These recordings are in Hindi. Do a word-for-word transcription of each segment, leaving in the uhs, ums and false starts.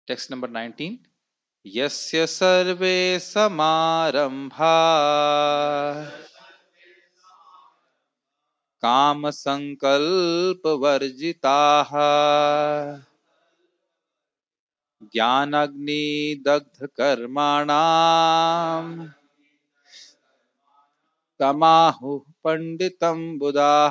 Text number nineteen. यस्य सर्वे समारंभा काम संकल्प वर्जिताः ज्ञानाग्नि दग्ध कर्माणाम् तमाहुः पंडितम् बुधाः।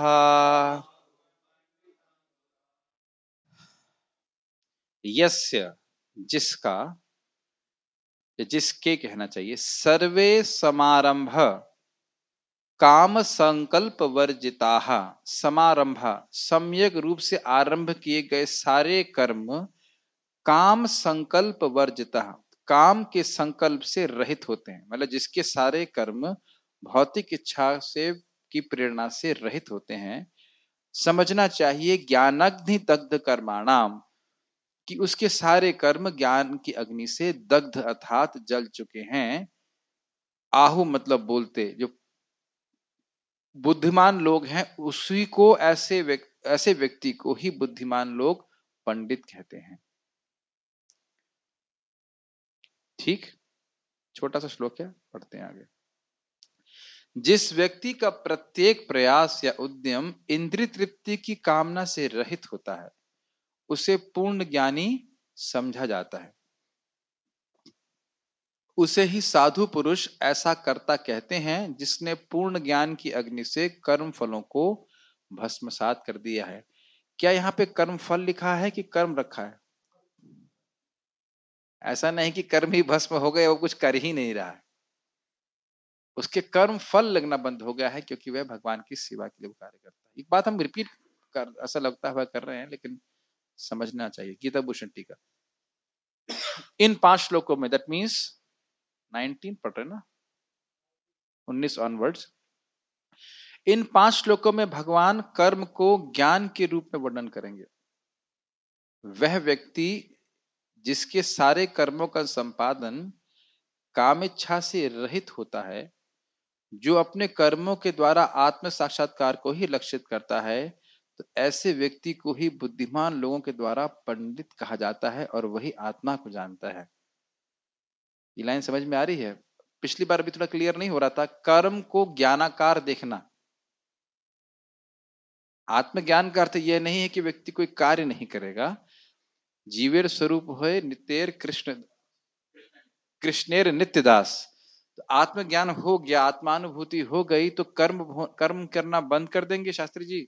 यस्य जिसका, जिसके कहना चाहिए, सर्वे समारंभ काम संकल्प वर्जिताः, समारंभ सम्यक रूप से आरंभ किए गए सारे कर्म काम संकल्प वर्जिता, काम के संकल्प से रहित होते हैं। मतलब जिसके सारे कर्म भौतिक इच्छा से की प्रेरणा से रहित होते हैं। समझना चाहिए ज्ञानाग्नि दग्ध कर्माणाम, कि उसके सारे कर्म ज्ञान की अग्नि से दग्ध अर्थात जल चुके हैं। आहु मतलब बोलते, जो बुद्धिमान लोग हैं उसी को, ऐसे व्यक्ति ऐसे व्यक्ति को ही बुद्धिमान लोग पंडित कहते हैं। ठीक, छोटा सा श्लोक है, पढ़ते हैं आगे। जिस व्यक्ति का प्रत्येक प्रयास या उद्यम इंद्रिय तृप्ति की कामना से रहित होता है उसे पूर्ण ज्ञानी समझा जाता है। उसे ही साधु पुरुष ऐसा कर्ता कहते हैं जिसने पूर्ण ज्ञान की अग्नि से कर्म फलों को भस्मसात कर दिया है। क्या यहाँ पे कर्म फल लिखा है कि कर्म रखा है? ऐसा नहीं कि कर्म ही भस्म हो गए, वो कुछ कर ही नहीं रहा है। उसके कर्म फल लगना बंद हो गया है क्योंकि वह भगवान की सेवा के लिए कार्य करता है। एक बात हम रिपीट कर, ऐसा लगता है कर रहे हैं, लेकिन समझना चाहिए। गीता भूषण टीका। इन पांच श्लोकों में, दैट मीन्स नाइनटीन पढ़ रहे ना, उन्नीस ऑनवर्ड्स, इन पांच श्लोकों में भगवान कर्म को ज्ञान के रूप में वर्णन करेंगे। वह व्यक्ति जिसके सारे कर्मों का संपादन काम इच्छा से रहित होता है, जो अपने कर्मों के द्वारा आत्म साक्षात्कार को ही लक्षित करता है, तो ऐसे व्यक्ति को ही बुद्धिमान लोगों के द्वारा पंडित कहा जाता है और वही आत्मा को जानता है। ये लाइन समझ में आ रही है? पिछली बार भी थोड़ा क्लियर नहीं हो रहा था। कर्म को ज्ञानाकार देखना। आत्मज्ञान का अर्थ यह नहीं है कि व्यक्ति कोई कार्य नहीं करेगा। जीवेर स्वरूप होए नितेर कृष्ण, कृष्णेर नित्यदास। तो आत्मज्ञान हो गया, आत्मानुभूति हो गई, तो कर्म कर्म करना बंद कर देंगे शास्त्री जी?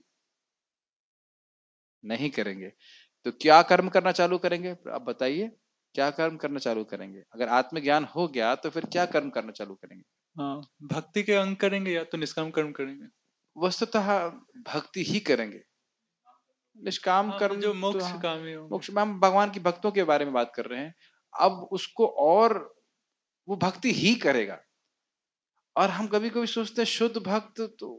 नहीं करेंगे। तो क्या कर्म करना चालू करेंगे? आप बताइए, क्या कर्म करना चालू करेंगे? अगर आत्मज्ञान हो गया तो फिर क्या कर्म करना चालू करेंगे? हाँ, भक्ति के अंग करेंगे या तो निष्काम कर्म करेंगे? वस्तुतः भक्ति ही करेंगे। निष्काम हाँ, कर्म जो तो मोक्ष कामी हो। मोक्ष, हम भगवान की भक्तों के बारे में बात कर रहे हैं। अब उसको, और वो भक्ति ही करेगा। और हम कभी कभी सोचते हैं शुद्ध भक्त, तो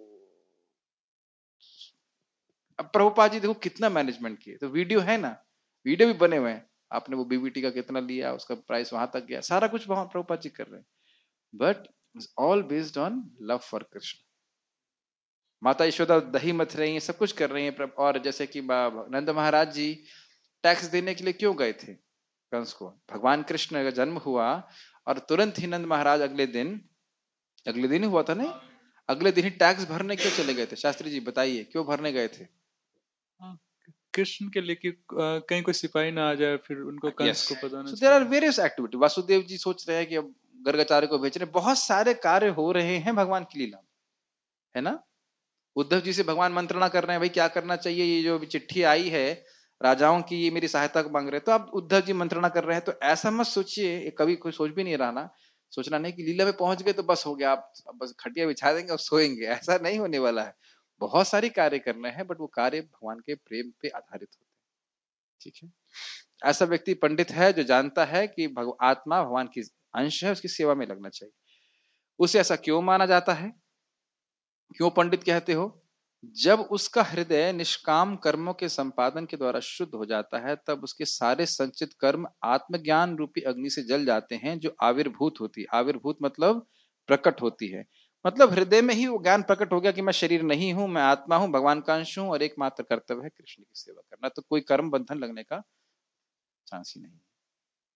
अब प्रभुपाद जी देखो कितना मैनेजमेंट किए, तो वीडियो है ना, वीडियो भी बने हुए हैं। आपने वो बीबीटी का कितना लिया, उसका प्राइस वहां तक गया, सारा कुछ वहां प्रभुपाद जी कर रहे हैं। But all based on love for Krishna. माता यशोदा दही मथ रही है, सब कुछ कर रही है। और जैसे कि नंद महाराज जी टैक्स देने के लिए क्यों गए थे कंस को? भगवान कृष्ण का जन्म हुआ और तुरंत ही नंद महाराज अगले दिन, अगले दिन ही हुआ था नहीं, अगले दिन ही टैक्स भरने क्यों चले गए थे? शास्त्री जी बताइए, क्यों भरने गए थे? कृष्ण के लिए कि कहीं कोई सिपाही ना आ जाए, फिर उनको कंस को पता ना चले। देयर आर चले। Various activity. वासुदेव जी सोच रहे हैं कि अब गर्गाचार्य को भेज रहे, बहुत सारे कार्य हो रहे हैं भगवान की लीला, है ना। उद्धव जी से भगवान मंत्रणा कर रहे हैं, भाई क्या करना चाहिए, ये जो चिट्ठी आई है राजाओं की, ये मेरी सहायता मांग रहे हैं। तो अब उद्धव जी मंत्रणा कर रहे हैं, तो ऐसा मत सोचिए, कभी कोई सोच भी नहीं रहा ना, सोचना नहीं कि लीला में पहुंच गए तो बस हो गया, आप बस खटिया बिछा देंगे और सोएंगे। ऐसा नहीं होने वाला है। बहुत सारी कार्य करने हैं, बट वो कार्य भगवान के प्रेम पे आधारित होते हैं। ठीक है, ऐसा व्यक्ति पंडित है जो जानता है कि भगव, आत्मा भगवान की अंश है, उसकी सेवा में लगना चाहिए। उसे ऐसा क्यों माना जाता है, क्यों पंडित कहते हो? जब उसका हृदय निष्काम कर्मों के संपादन के द्वारा शुद्ध हो जाता है, तब उसके सारे संचित कर्म आत्मज्ञान रूपी अग्नि से जल जाते हैं, जो आविर्भूत होती है। आविर्भूत मतलब प्रकट होती है। मतलब हृदय में ही वो ज्ञान प्रकट हो गया कि मैं शरीर नहीं हूं, मैं आत्मा हूं, भगवान का अंश हूं, और एकमात्र कर्तव्य है कृष्ण की सेवा करना। तो कोई कर्म बंधन लगने का चांस ही नहीं।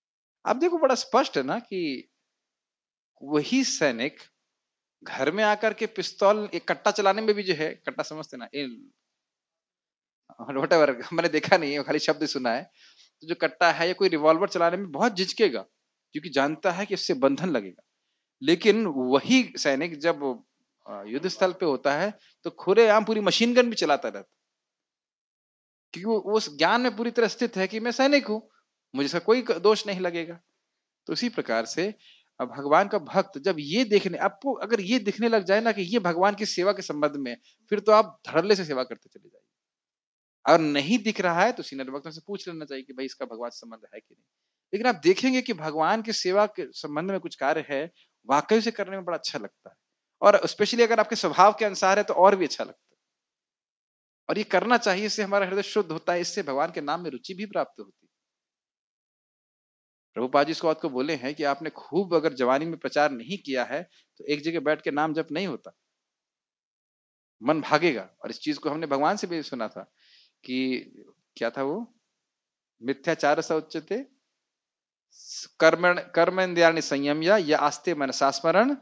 आप देखो बड़ा स्पष्ट है ना कि वही सैनिक घर में आकर के पिस्तौल एक कट्टा चलाने में भी जो है, कट्टा समझते ना, वhatever, मैंने देखा नहीं है, खाली शब्द सुना है, तो जो कट्टा है या कोई रिवॉल्वर चलाने में बहुत झिझकेगा क्योंकि जानता है कि इससे बंधन लगेगा। लेकिन वही सैनिक जब युद्ध स्थल पे होता है तो खुलेआम पूरी मशीन गन भी चलाता रहता, क्योंकि वो उस ज्ञान में पूरी तरह स्थित है कि मैं सैनिक हूं, मुझे इसका कोई दोष नहीं लगेगा। तो इसी प्रकार से अब भगवान का भक्त जब ये देखने, आपको अगर ये दिखने लग जाए ना कि ये भगवान की सेवा के संबंध में, फिर तो आप धड़ल्ले से सेवा करते चले जाइए। अगर नहीं दिख रहा है तो सीनियर भक्तों से पूछ लेना चाहिए कि भाई इसका भगवान से संबंध है कि नहीं। लेकिन आप देखेंगे कि भगवान की सेवा के संबंध में कुछ कार्य है, वाकई से करने में बड़ा अच्छा लगता है, और स्पेशली अगर आपके स्वभाव के अनुसार है तो और भी अच्छा लगता है। और ये करना चाहिए, इससे हमारा हृदय शुद्ध होता है, इससे भगवान के नाम में रुचि भी प्राप्त होती है। प्रभुपाद जी इस बात को बोले हैं कि आपने खूब अगर जवानी में प्रचार नहीं किया है तो एक जगह बैठ के नाम जप नहीं होता, मन भागेगा। और इस चीज को हमने भगवान से भी सुना था कि क्या था वो, मिथ्याचार स उच्यते कर्म कर्मेन्द्रियाणि संयम्य या आस्ते मनसा स्मरण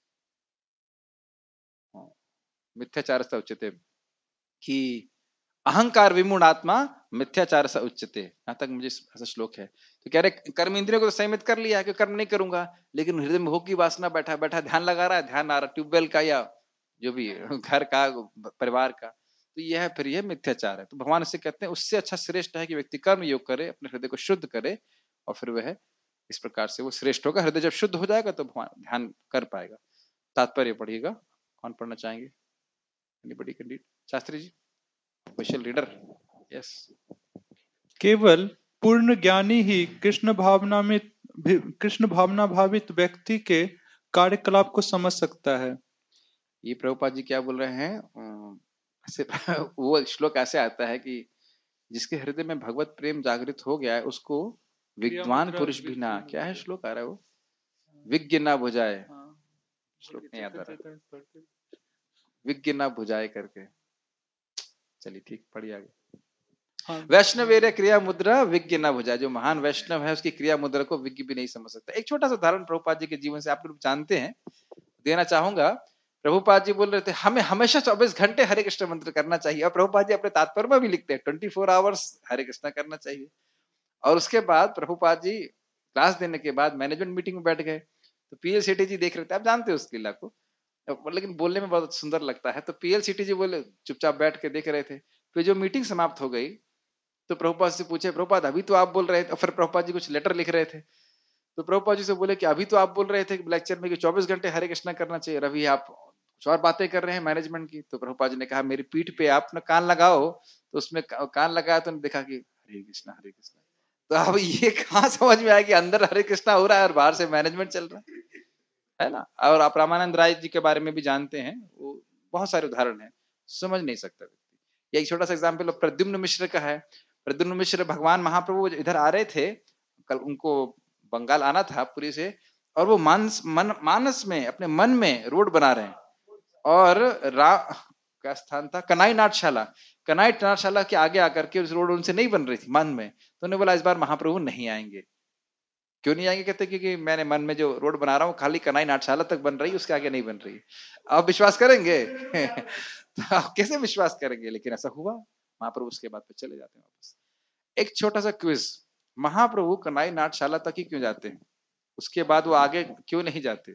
मिथ्याचार स उच्यते, कि अहंकार विमूढ़ आत्मा मिथ्याचार स उच्यते। यहां तक मुझे ऐसा श्लोक है। तो कह रहे कर्म इंद्रियों को तो संयमित कर लिया है कि कर्म नहीं करूंगा, लेकिन हृदय में भोग की वासना, बैठा बैठा ध्यान लगा रहा है, ध्यान आ रहा ट्यूबवेल का या जो भी घर का परिवार का, तो यह है, फिर यह मिथ्याचार है। तो भगवान इससे कहते हैं उससे अच्छा श्रेष्ठ है कि व्यक्ति कर्म योग करे, अपने हृदय को शुद्ध करे, और फिर वह इस प्रकार से वो श्रेष्ठ होगा। हृदय जब शुद्ध हो जाएगा तो भगवान ध्यान कर पाएगा। तात्पर्य पढ़िएगा। कौन पढ़ना चाहेंगे? Anybody can read? Shastri ji, official reader. Yes. केवल पूर्ण ज्ञानी ही कृष्ण भावना में कृष्ण भावना भावित व्यक्ति के कार्यकलाप को समझ सकता है। ये प्रभुपाद जी क्या बोल रहे हैं, ऐसे वो श्लोक ऐसे आता है कि जिसके हृदय में भगवत प्रेम जागृत हो गया है उसको विद्वान पुरुष भी ना, क्या है श्लोक आ रहा है वो, विज्ञ ना बुझाए, श्लोक नहीं आता रहा, विज्ञ ना बुझाए करके। चलिए ठीक, पढ़िए आगे। हाँ। वैष्णव क्रिया मुद्रा विज्ञ ना बुझाए, जो महान वैष्णव है उसकी क्रिया मुद्रा को विज्ञ भी नहीं समझ सकता। एक छोटा सा उदाहरण प्रभुपाद जी के जीवन से आप लोग जानते हैं, देना चाहूंगा। प्रभुपाद जी बोल रहे थे हमें हमेशा चौबीस घंटे हरे कृष्ण मंत्र करना चाहिए, और प्रभुपाद जी अपने तात्पर्य में भी लिखते हैं twenty four hours Hare Krishna करना चाहिए। और उसके बाद प्रभुपाद जी क्लास देने के बाद मैनेजमेंट मीटिंग में बैठ गए, तो पीएल सेठी जी देख रहे थे, आप जानते हो उस लीला को, लेकिन बोलने में बहुत सुंदर लगता है। तो पीएल सेठी जी बोले, चुपचाप बैठ के देख रहे थे। फिर जो मीटिंग समाप्त हो गई तो प्रभुपाद से पूछे, प्रभुपाद अभी तो आप बोल रहे थे, फिर प्रभुपाद जी कुछ लेटर लिख रहे थे, तो प्रभुपाद जी से बोले कि अभी तो आप बोल रहे थे लेक्चर में कि चौबीस घंटे हरे कृष्णा करना चाहिए, रवि आप कुछ और बातें कर रहे हैं मैनेजमेंट की। तो प्रभुपाद जी ने कहा मेरी पीठ पे आप ना कान लगाओ, तो उसमें कान लगाया तो देखा कि हरे कृष्णा हरे कृष्णा। तो अब ये कहाँ समझ में आया कि अंदर हरे कृष्णा हो रहा है और बाहर से मैनेजमेंट चल रहा है, है ना। और आप रामानंद राय जी के बारे में भी जानते हैं, वो बहुत सारे उदाहरण है, समझ नहीं सकता व्यक्ति। एक छोटा सा एग्जाम्पल प्रद्युम्न मिश्र का है। प्रद्युम्न मिश्र भगवान महाप्रभु इधर आ रहे थे, कल उनको बंगाल आना था पुरी से, और वो मानस मन मानस में अपने मन में रोड बना रहे हैं, और रा क्या स्थान था, कनाई नाटशाला, कनाई नाटशाला के आगे आकर के उस रोड उनसे नहीं बन रही थी मन में। तो उन्होंने बोला इस बार महाप्रभु नहीं आएंगे। क्यों नहीं आएंगे? कहते क्योंकि मैंने मन में जो रोड बना रहा हूँ खाली कनाई नाटशाला तक बन रही है, उसके आगे नहीं बन रही। आप विश्वास करेंगे? तो आप कैसे विश्वास करेंगे? लेकिन ऐसा हुआ। महाप्रभु उसके बाद पे चले जाते हैं वापस। एक छोटा सा क्विज, महाप्रभु कनाई नाटशाला तक ही क्यों जाते हैं? उसके बाद वो आगे क्यों नहीं जाते?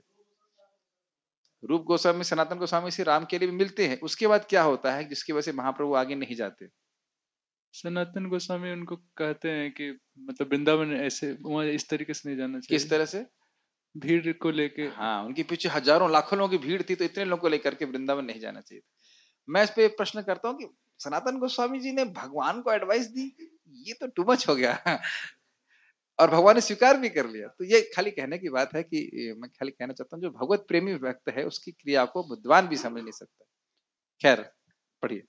रूप गोस्वामी सनातन गोस्वामी श्री राम के लिए भी मिलते हैं, उसके बाद क्या होता है जिसकी वजह से महाप्रभु आगे नहीं जाते? सनातन गोस्वामी उनको कहते हैं कि मतलब वृंदावन ऐसे वहां इस तरीके से नहीं जाना चाहिए। किस तरह से? भीड़ को लेके। हाँ, उनके पीछे हजारों लाखों लोगों की भीड़ थी, तो इतने लोगों को लेकर के वृंदावन नहीं जाना चाहिए। मैं इस पे प्रश्न करता हूँ कि सनातन गोस्वामी जी ने भगवान को एडवाइस दी, ये तो टू मच हो गया। और भगवान ने स्वीकार भी कर लिया। तो ये खाली कहने की बात है कि मैं खाली कहना चाहता हूँ जो भगवत प्रेमी व्यक्त है उसकी क्रिया को बुद्धिमान भी समझ नहीं सकता। खैर पढ़िए।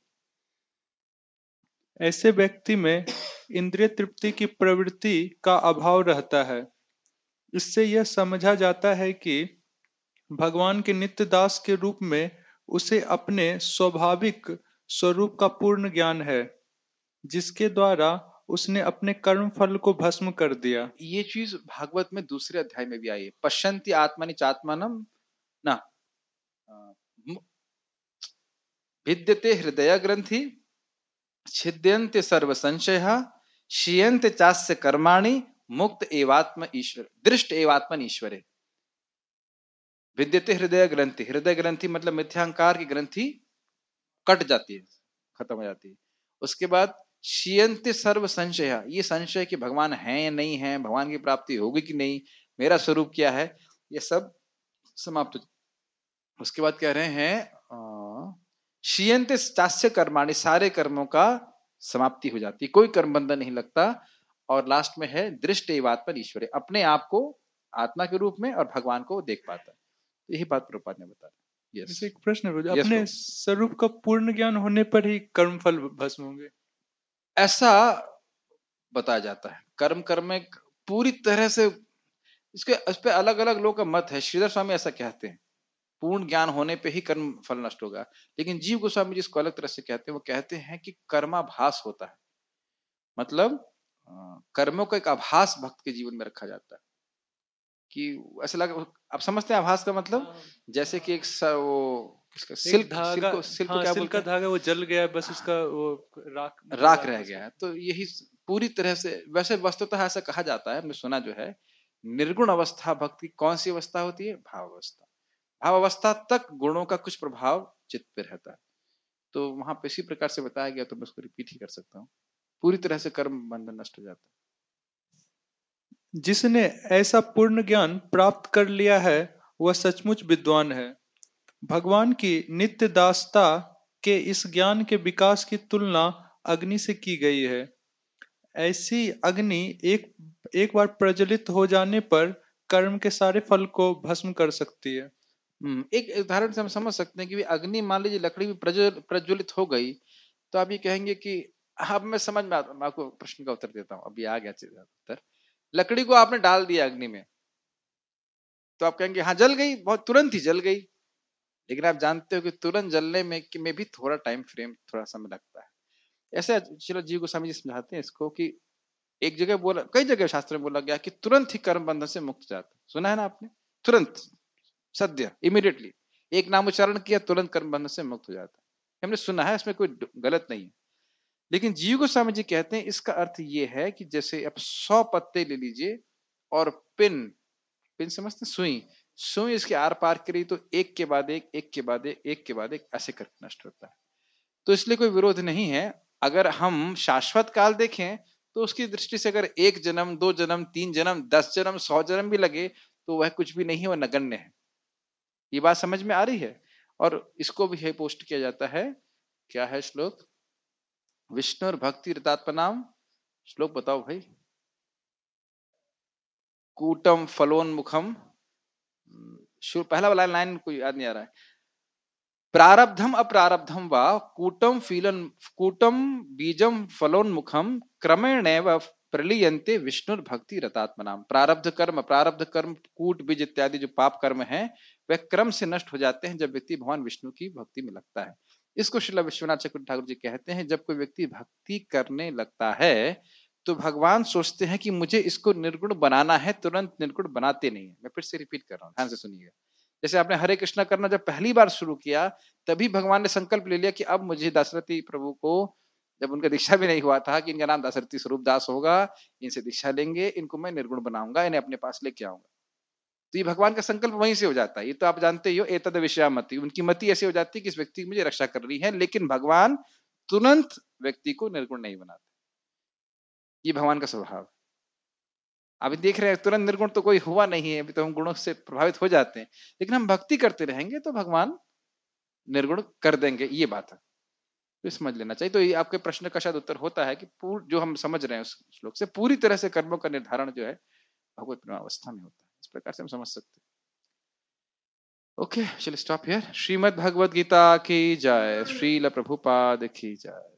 ऐसे व्यक्ति में इंद्रिय तृप्ति की प्रवृत्ति का अभाव रहता है। इससे यह समझा जाता है कि भगवान के नित्य दास के रूप में उसे अपने स्वाभाविक स्वरूप का पूर्ण ज्ञान है, जिसके द्वारा उसने अपने कर्म फल को भस्म कर दिया। ये चीज भागवत में दूसरे अध्याय में भी आई है। पश्यन्ति आत्मनि चात्मनम ना भिद्यते हृदय ग्रंथि छिद्यन्ते सर्व संशय क्षीयन्ते चास्य कर्माणि मुक्त एवात्म ईश्वर दृष्ट एवात्मन ईश्वरे। विद्यते हृदय ग्रंथि, हृदय ग्रंथि मतलब मिथ्यांकार की ग्रंथि कट जाती है, खत्म हो जाती है। उसके बाद क्षीयन्ते सर्व संशय, ये संशय कि भगवान है या नहीं है, भगवान की प्राप्ति होगी कि नहीं, मेरा स्वरूप क्या है, ये सब समाप्त। उसके बाद कह रहे हैं क्षीयन्ते चास्य कर्माणि, सारे कर्मों का समाप्ति हो जाती है, कोई कर्म बंधन नहीं लगता। और लास्ट में है दृष्ट एवात्मन ईश्वरे, अपने आप को आत्मा के रूप में और भगवान को देख पाता है। तो यही बात प्रभुपाद ने बताया। yes. एक प्रश्न है, yes, अपने स्वरूप का पूर्ण ज्ञान होने पर ही कर्म फल भस्म होंगे, ऐसा बताया जाता है। कर्म कर्म में पूरी तरह से इसके इस पे अलग अलग लोगों का मत है। श्रीधर स्वामी ऐसा कहते हैं पूर्ण ज्ञान होने पे ही कर्म फल नष्ट होगा, लेकिन जीव गोस्वामी जिसको अलग तरह से कहते हैं, वो कहते हैं कि कर्माभास होता है, मतलब कर्मों का एक आभास भक्त के जीवन में रखा जाता है कि ऐसा लगा। आप समझते हैं आभास का मतलब? हाँ। जैसे कि एक स, वो किसका सिल्क धागा, सिल्क को, सिल्क हाँ, को क्या बोलते हैं? धागा वो जल गया, बस उसका वो राख राख रह गया है। तो यही पूरी तरह से, वैसे वस्तुतः ऐसा कहा जाता है, हमने सुना जो है, निर्गुण अवस्था भक्ति कौन सी अवस्था होती है? भाव अवस्था। भाव अवस्था तक गुणों का कुछ प्रभाव चित्त पे रहता है। तो वहां पे इसी प्रकार से बताया गया, तो मैं उसको रिपीट ही कर सकता हूँ। पूरी तरह से कर्म बंधन नष्ट हो जाता है। जिसने ऐसा पूर्ण ज्ञान प्राप्त कर लिया है वह सचमुच विद्वान है। भगवान की नित्य दासता के इस ज्ञान के विकास की तुलना अग्नि से की गई है। ऐसी अग्नि एक एक बार प्रज्वलित हो जाने पर कर्म के सारे फल को भस्म कर सकती है। एक उदाहरण से हम समझ सकते हैं कि अग्नि, मान लीजिए लकड़ी भी प्रज्वलित हो गई, तो आप ये कहेंगे कि अब मैं समझ में आता, मैं आपको प्रश्न का उत्तर देता हूँ, अभी आ गया उत्तर। लकड़ी को आपने डाल दिया अग्नि में, तो आप कहेंगे हाँ जल गई, बहुत तुरंत ही जल गई। लेकिन आप जानते हो कि तुरंत जलने में कि में भी थोड़ा टाइम फ्रेम, थोड़ा समय लगता है। ऐसे चलो जीव गोस्वामी जी समझाते हैं इसको कि एक जगह बोला, कई जगह शास्त्र में बोला गया कि तुरंत ही कर्म बंधन से मुक्त जाता। सुना है ना आपने? तुरंत, सद्य, इमीडिएटली एक नाम उच्चारण किया, तुरंत कर्म बंधन से मुक्त हो जाता है। हमने सुना है, इसमें कोई गलत नहीं है। लेकिन जीव गोस्वामी जी कहते हैं इसका अर्थ ये है कि जैसे आप सौ पत्ते ले लीजिए और पिन, पिन समझते, सुई, सुई इसके आर पार करी तो एक के बाद एक, एक के बाद एक, एक के बाद एक, ऐसे करके नष्ट होता है। तो इसलिए कोई विरोध नहीं है। अगर हम शाश्वत काल देखें तो उसकी दृष्टि से अगर एक जन्म, दो जन्म, तीन जन्म, दस जन्म, सौ जन्म भी लगे तो वह कुछ भी नहीं है, वह नगण्य है। ये बात समझ में आ रही है? और इसको भी है पोस्ट किया जाता है, क्या है श्लोक? विष्णु और भक्ति रतात्मनाम, श्लोक बताओ भाई। कूटम फलोन्मुखम, पहला वाला लाइन कोई याद नहीं आ रहा है। प्रारब्धम अप्रारब्धम वा कूटम फीलन कूटम बीजम फलोन्मुखम क्रमेणैव प्रलीयन्ते विष्णु भक्ति रतात्मनाम। प्रारब्ध कर्म, प्रारब्ध कर्म, कूट बीज इत्यादि जो पाप कर्म है वह क्रम से नष्ट हो जाते हैं जब व्यक्ति भगवान विष्णु की भक्ति में लगता है। इसको श्रील विश्वनाथ चक्रवर्ती ठाकुर जी कहते हैं, जब कोई व्यक्ति भक्ति करने लगता है तो भगवान सोचते हैं कि मुझे इसको निर्गुण बनाना है, तुरंत निर्गुण बनाते नहीं है। मैं फिर से रिपीट कर रहा हूँ, ध्यान से सुनिएगा। जैसे आपने हरे कृष्णा करना जब पहली बार शुरू किया, तभी भगवान ने संकल्प ले लिया कि अब मुझे दशरथी प्रभु को, जब उनका दीक्षा भी नहीं हुआ था कि इनका नाम दशरथी स्वरूप दास होगा, इनसे दीक्षा लेंगे, इनको मैं निर्गुण बनाऊंगा, इन्हें अपने पास लेके आऊंगा। तो ये भगवान का संकल्प वहीं से हो जाता है। ये तो आप जानते ही हो, एतद विषयामति, उनकी मति ऐसी हो जाती है कि इस व्यक्ति की मुझे रक्षा कर रही है, लेकिन भगवान तुरंत व्यक्ति को निर्गुण नहीं बनाते। ये भगवान का स्वभाव। अभी देख रहे हैं तुरंत निर्गुण तो कोई हुआ नहीं है, अभी तो हम गुणों से प्रभावित हो जाते हैं, लेकिन हम भक्ति करते रहेंगे तो भगवान निर्गुण कर देंगे, ये बात है। तो समझ लेना चाहिए। तो ये आपके प्रश्न का शायद उत्तर होता है कि पूर्ण जो हम समझ रहे हैं उस श्लोक से, पूरी तरह से कर्मों का निर्धारण जो है भगवत प्रेमावस्था में होता है। इस प्रकार से हम समझ सकते हैं। ओके, चलिए स्टॉप हियर। श्रीमद् भगवद गीता की जय, श्रील प्रभुपाद की जय।